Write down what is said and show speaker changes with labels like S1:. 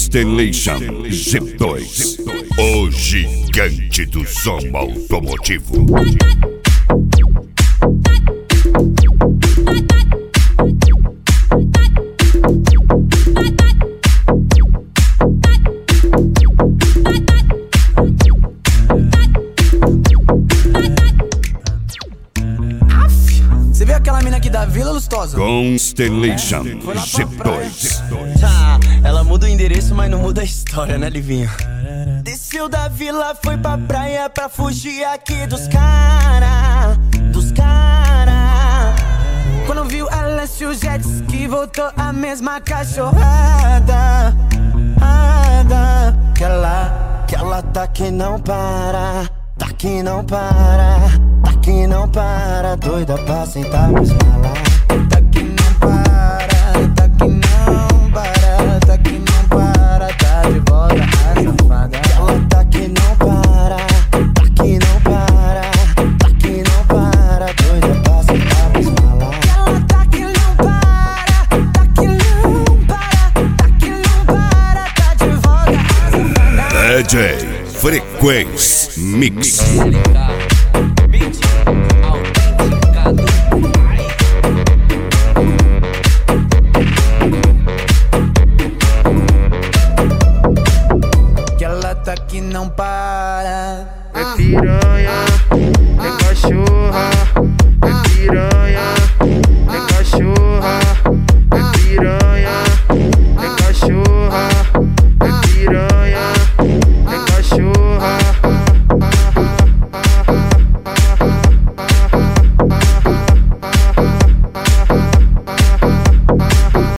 S1: Constellation G2, o gigante do som automotivo.
S2: Você viu aquela mina aqui da Vila, Lustosa?
S1: Constellation G2.
S2: Ela muda o endereço, mas não muda a história, né, Livinho? Desceu da vila, foi pra praia pra fugir aqui dos cara. Quando viu Alessio Jet Ski, voltou a mesma cachorrada. Que ela tá que não para, tá que não para, tá que não para, doida pra sentar pra esmalar. Tá que não para, tá que não para, tá que não para, tá de volta a safada. Ela tá que não para, tá que não para, tá que não para, doida pra sentar pra esmalar. Ela tá que não para, tá que não para, tá que não para, tá de volta a safada.
S1: DJ Frequência Mix.